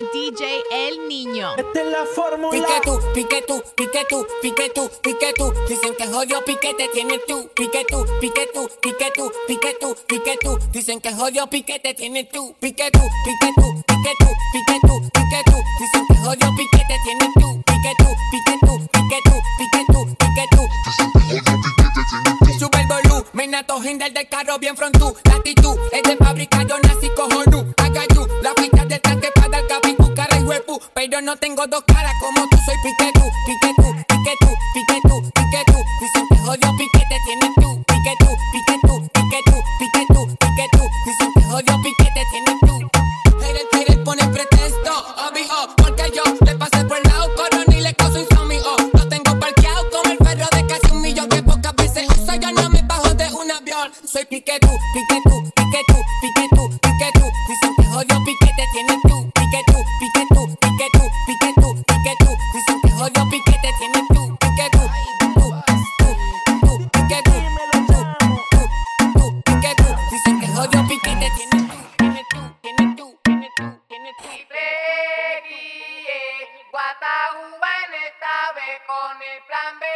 DJ El Niño. Esta es la fórmula. Pique tú, pique tú, pique tú, pique tú, pique tú. Dicen que jodido piquete tienes tú. Pique tú, pique tú, pique tú, pique tú, pique tú. Dicen que jodido piquete tienes tú. Pique tú, pique tú, pique tú, pique tú, pique tú. Dicen que jodido piquete tienes tú. Pique tú, pique tú, pique tú, pique tú, pique tú. Sube el volumen a tu gente del carro bien frontú. La actitud es de fábrica, yo nací cojonú. Haga you, la ficha del tanque para dar capicu, cara y huepu. Pero no tengo dos caras como tú, soy pique tú, pique tú, pique tú, pique tú, pique tú. Dicen que jodido piquete tienes tú. Pique tú, pique tú, pique tú, pique tú, pique tú. Dicen que jodido piquete tienes tú. Hater pone pretexto, obvio, porque yo le pasé por el lado, corona y le causo insomnio. Lo tengo parqueado como el perro de casi 1 millón que pocas veces uso, yo no me bajo de un avión. Soy pique tú, pique tú, pique tú, pique tú, pique tú. Dicen que jodido piquete tienes tú. Pique tú, pique tú, pique tú, pique tú, pique tú. Dicen que jodido piquete tienes tú. Pique tú, pique tú, pique tú. Dicen que jodido piquete tienes tú. Tienes tú, tienes tú, tienes tú, tienes tú. Guataúba en esta vez con el plan B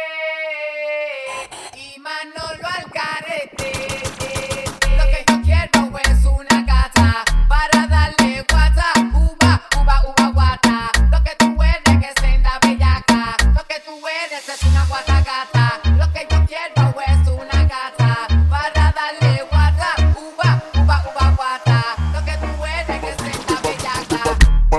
y Manolo al carete. Lo que yo quiero es una gata para darle guata, uva, uva, uva, guata. Lo que tú eres que senda bellaca, lo que tú eres es una guata gata. Lo que yo quiero es una gata para darle guata, uva, uva, uva, guata. Lo que tú eres que senda bellaca.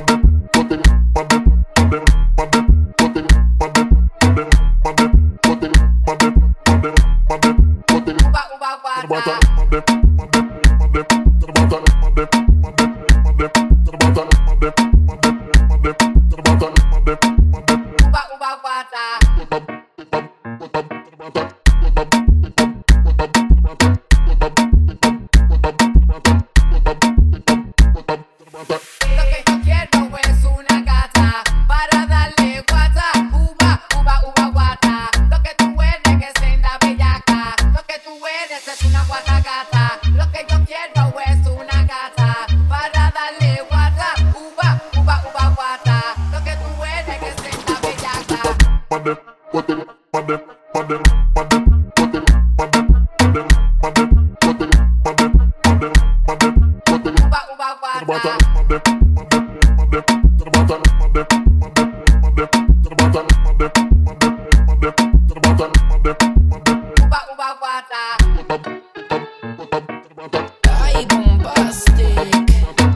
Uva, uva, guata. Uva, uva, guata. Lo que yo quiero es una gata para darle guata, uva, uva, uva, guata. Lo que tú eres que senda bellaca, lo que tú eres es una guata gata. Lo que yo quiero es una gata para darle guata, uva, uva, uva, guata. Lo que tú eres que senda bellaca. Uva, uva, guata. Uva, uva, guata. Ay, bombastic.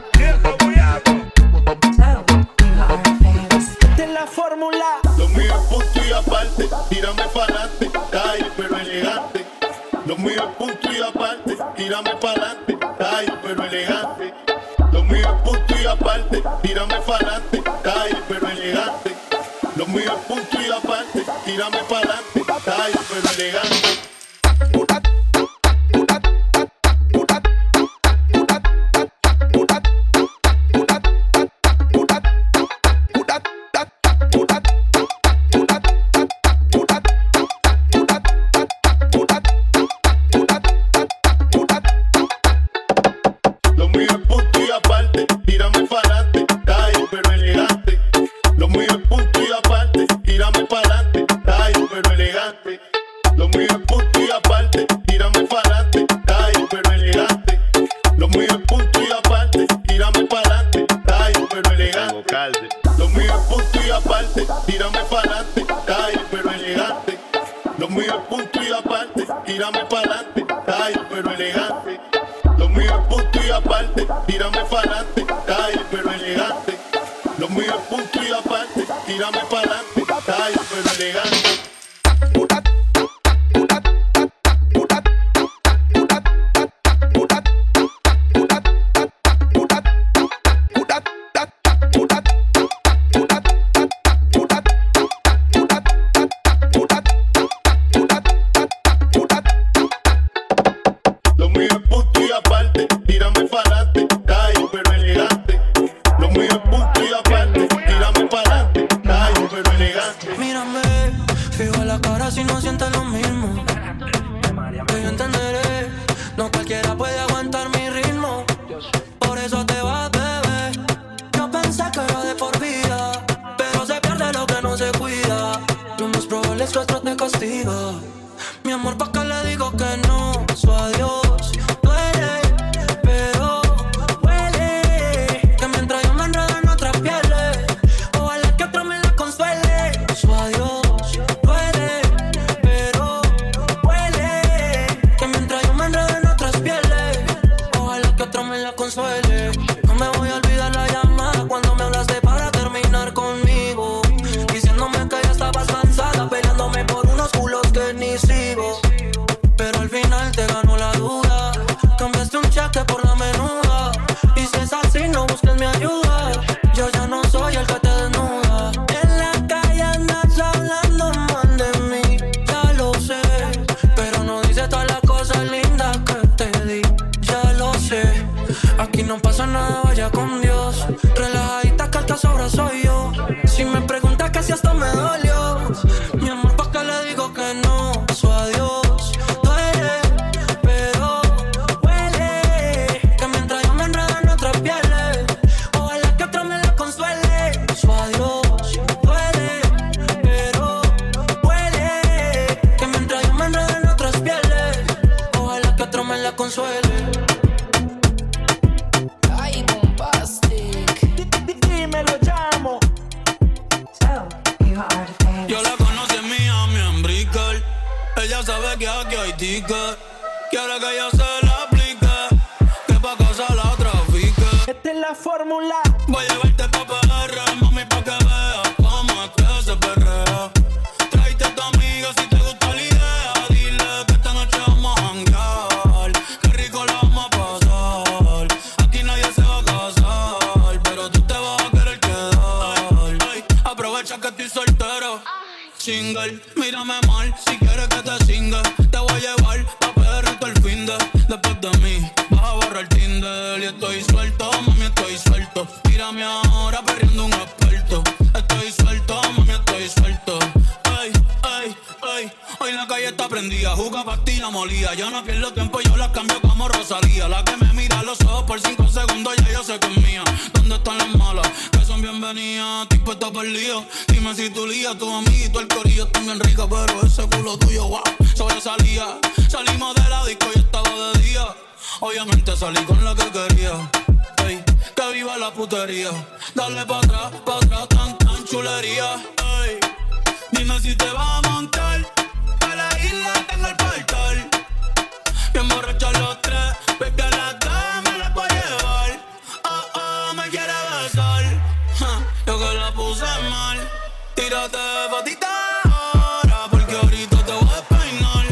Esta es la fórmula. Lo mío es punto y aparte, tírame pa'lante, calle pero elegante. Lo mío es punto y aparte, tírame pa'lante, calle pero elegante. Lo mío es punto y aparte, tírame pa'lante, calle pero elegante. Lo mío es punto y aparte, tírame pa'lante, calle pero elegante. Lo mío es punto y aparte, tírame pa'lante, calle pero elegante. Lo mío es punto y aparte, tírame pa'lante, calle pero elegante. Lo mío es punto y aparte, tírame pa'lante, calle pero elegante. Lo mío es punto y aparte, tírame pa'lante, calle pero elegante. Lo mío es punto y aparte, tírame pa'lante, calle pero elegante. Lo mío es punto y aparte, tírame pa'lante, calle pero elegante. Lo mío es punto y aparte, tírame pa'lante, calle pero elegante. Lo mío es punto y aparte, tírame pa'lante, calle pero elegante. Lo mío es punto y aparte, tírame pa'lante, calle pero elegante. Lo mío es punto y aparte, tírame pa'lante, calle pero elegante. Mírame, nuestro te castiga. Mi amor, ¿pa' qué le digo que no? Su adiós duele, pero huele. Que mientras yo me enredo en otras pieles, ojalá que otro me la consuele. Su adiós duele, pero huele. Que mientras yo me enredo en otras pieles, ojalá que otro me la consuele. No me voy a olvidar la llamada cuando me hablaste para terminar conmigo, diciéndome que ya estabas cansada, peleándome por unos culos que ni sigo. Pero al final te ganó la duda, cambiaste un cheque por la menuda. Y si es así, no busques mi ayuda, yo ya no soy el que te desnuda. En la calle andas hablando mal de mí, ya lo sé, pero no dices todas las cosas lindas que te di, ya lo sé. Aquí no pasa nada, vaya con Dios, relajadita que el que sobra soy yo. Si me preguntas que si esto me dolió, mi amor, ¿pa' qué le digo que no? Su adiós duele, pero huele. Que mientras yo me enredo en otras pieles, ojalá que otro me la consuele. Su adiós duele, pero huele. Que mientras yo me enredo en otras pieles, ojalá que otro me la consuele. Ay, bombastic. Dime lo llamo. Yo la conocí en Miami, en Brickell. Ella sabe que aquí hay ticket. Quiere que yo se la aplique, que pa' casa la trafique. Esta es la fórmula. Voy a llevarte pa' PR, mami, pa' que veas cómo es que se perrea. Tráete a tu amiga si te gusta la idea. Dile que esta noche vamos a janguear, qué rico la vamos a pasar. Aquí nadie se va a casar, pero tú te vas a querer quedar. Ay, aprovecha que estoy soltero, single, mírame mal si quieres que te singa. Te voy a llevar pa' PR todo el finde. Después de mí vas a borrar Tinder. Y estoy suelto, mami, estoy suelto. Mírame ahora perreando un experto. Estoy suelto, mami, estoy suelto. Ay, ay, ay. Hoy la calle está prendida, juca, pastilla, molía. Yo no pierdo tiempo, yo la cambio como Rosalía. La que me mira a los ojos por 5 segundos, ya yo sé que es mía. ¿Dónde están las malas? Que son bienvenidas, estoy puesto por lío. Dime si tu lía, tu amiguito, el corillo está bien rica, pero ese culo tuyo, wow, sobresalía. Salimos de la disco y estaba de día. Obviamente salí con la que quería. Ey, que viva la putería. Dale pa' atrás, tan chulería. Ey, dime si te vas a montar. A la isla tengo el portal. Bien borrachos los tres, porque a las dos me las voy a llevar. Oh, oh, me quiere besar. Yo que la puse mal. Tírate patita ahora, porque ahorita te voy a despeinar.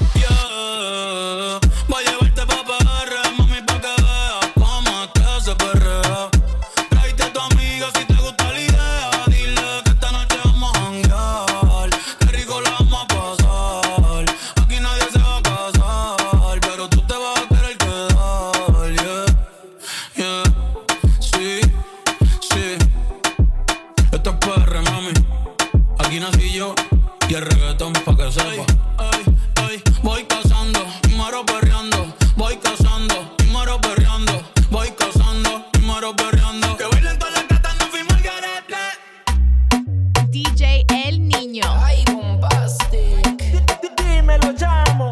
Yeah, voy a llevarte pa' PR, mami, pa' que veas cómo es que se perrea. Tráete a tu amiga si te gusta la idea. Dile que esta noche vamos a janguear, qué rico la vamos a pasar. Aquí nadie se va a casar, pero tú te vas a querer quedar. Yeah, yeah, sí, sí. Esto es PR, mami. Aquí nací yo y el reggaetón pa' que sepa. Ay, ay, voy cazando y muero perreando. Voy cazando y muero perreando. Voy cazando y muero perreando. Que bailen todas las gatas, no fuimos al garete. DJ El Niño. Ay, bombastic. Dime lo llamo.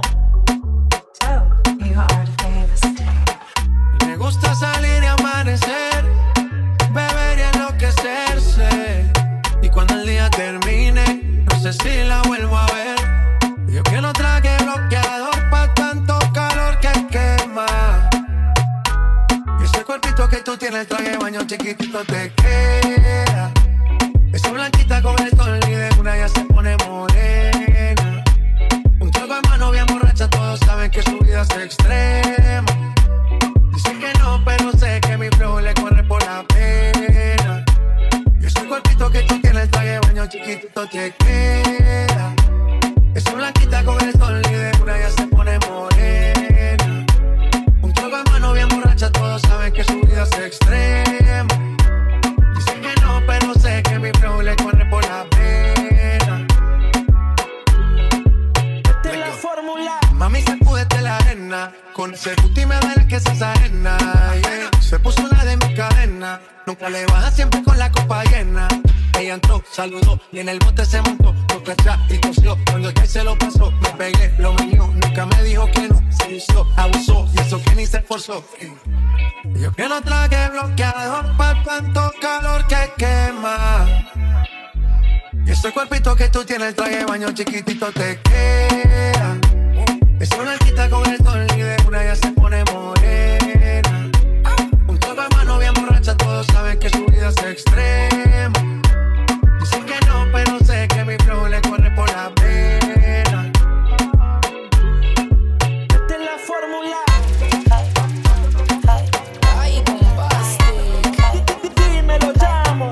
Me gusta salir y amanecer, beber y enloquecerse. Y cuando el día termine, no sé si la vuelvo a ver. Yo que no traje bloqueador pa' tanto calor que quema. Y ese cuerpito que tú tienes, el traje de baño chiquitito te queda. Esa blanquita con el sol y de una ya se pone morena. Un trago de mano bien borracha, todos saben que su vida es extrema. Dicen que no, pero sé que mi flow le corre por la pena. Y ese cuerpito que tú tienes, el traje de baño chiquitito te queda. Esa blanquita con el sol y de una ya se pone morena. Un trago de mano bien borracha, todos saben que su vida es extrema. Dicen que no, pero sé que mi flow le corre por la pena. Esta es la fórmula. Mami, sacúdete la arena. Con ese booty me duele que seas ajena, yeah. Se puso una de mi cadena. Nunca le baja, siempre con la copa llena. Ella entró, saludó y en el bote se montó. Toca atrás y tosió. Cuando ya se lo pasó, me pegué, lo menió. Nunca me dijo que no, se vistió, abusó y eso que ni se esforzó. Yo que no traje bloqueador para tanto calor que quema. Y ese cuerpito que tú tienes, el traje de baño chiquitito te queda. Es una alquita con el ton y de una ya se pone morena. Un trago de mano bien borracha, todos saben que su vida es extrema. Dicen que no, pero sé que mi flow le corre por la vena. Esta es la fórmula. Ay, bombastic. Dime lo llamo.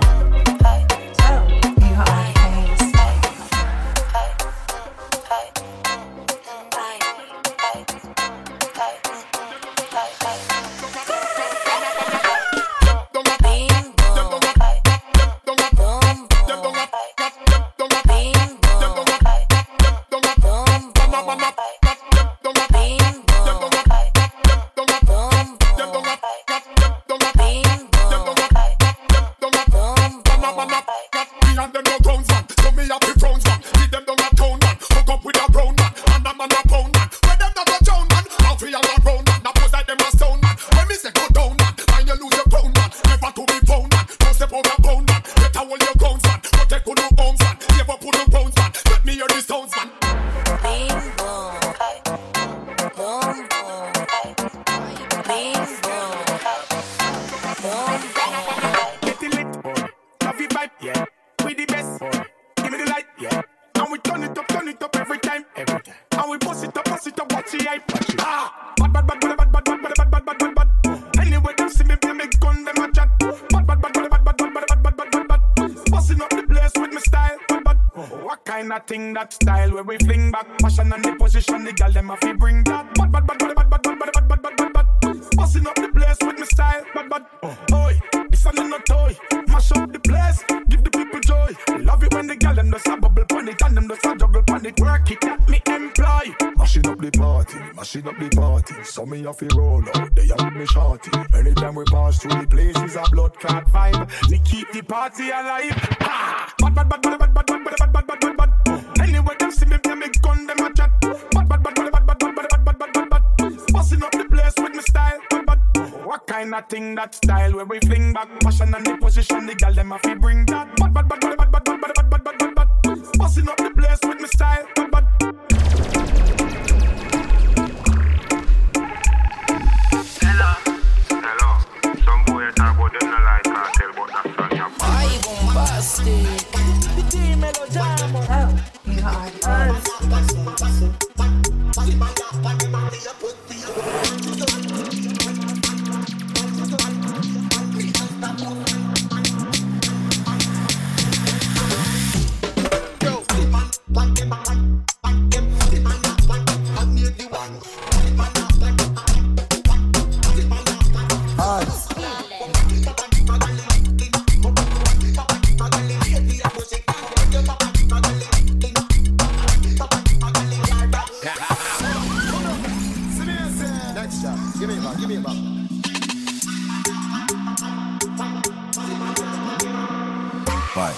Thing that style where we fling back, passion and the position, the girl them have to bring that. Busting up the place with my style, Oi, this ain't no toy. Mash up the place, give the people joy. Love it when the girl them does a bubble pon it and them does a juggle pon it. Work it that me employ. Mashing up the party. So me have to roll out, they have me shorty. Anytime we pass through the place is a blood clot vibe. We keep the party alive. Anyway, them see me, they make gun, them a chat. Busting up the place with my style. What kind of thing that style where we fling back, passion and the position, the girl them have to bring that. Busting up the place with my style. Hello. Some boy talk about them no like cartel, but that's on your part. Ay, bombastic. Dime lo llamo. Give me a back. Bye.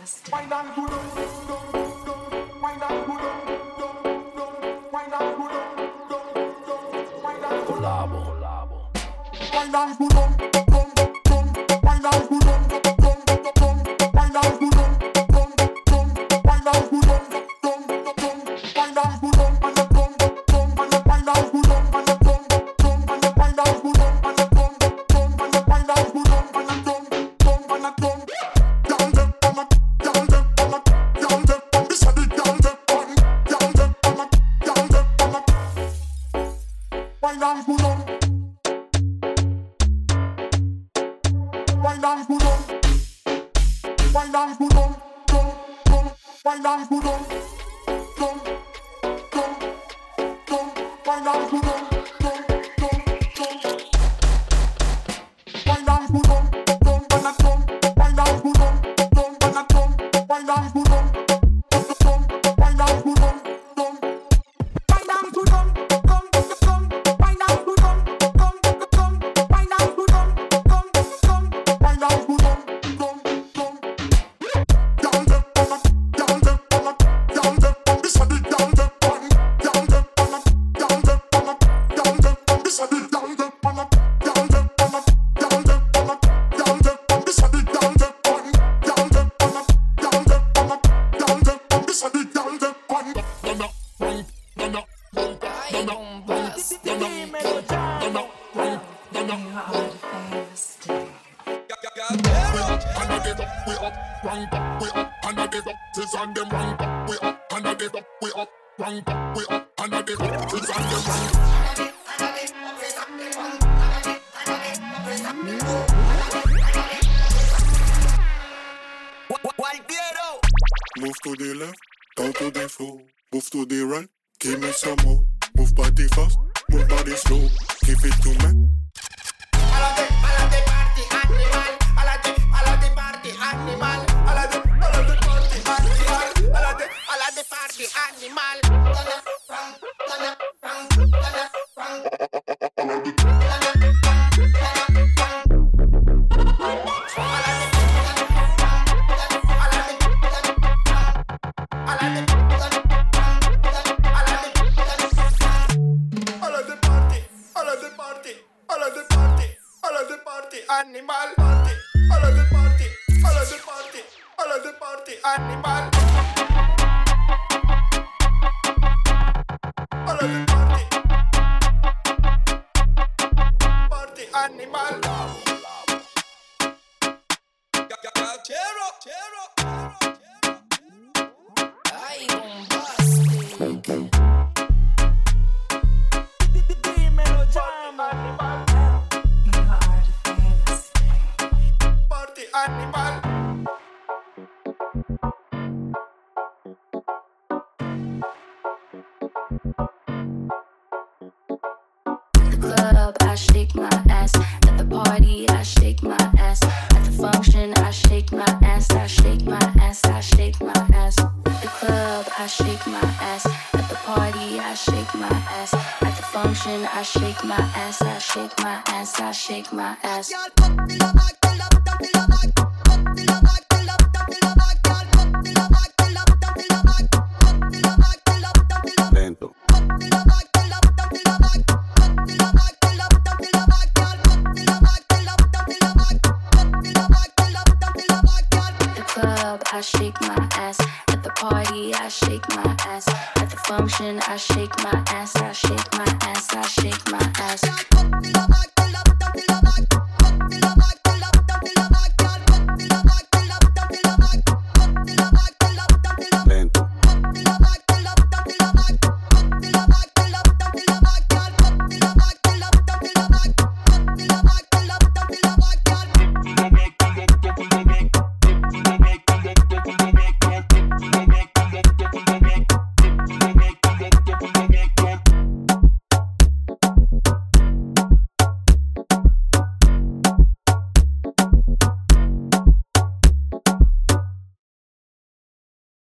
Move to the left, down to the floor. Move to the right, give me some more. Move body fast, move body slow. Give it to me. Alade party animal. Alade party animal. Alade party animal. Alade party animal. Animal party, all of the party, all of the party, all of the party, animal. All of the party, animal. Ay, bombastic. Dímelo, llamo. Animal. The club, I shake my ass. At the party, I shake my ass. At the function, I shake my ass. I shake my ass. I shake my ass. The club, I shake my ass. At the party, I shake my ass. At the function, I shake my ass. I shake my ass. I shake my ass. Lento. The club, I shake my ass. At the party, I shake my ass. At the function, I shake my ass. I shake my ass. I shake my ass.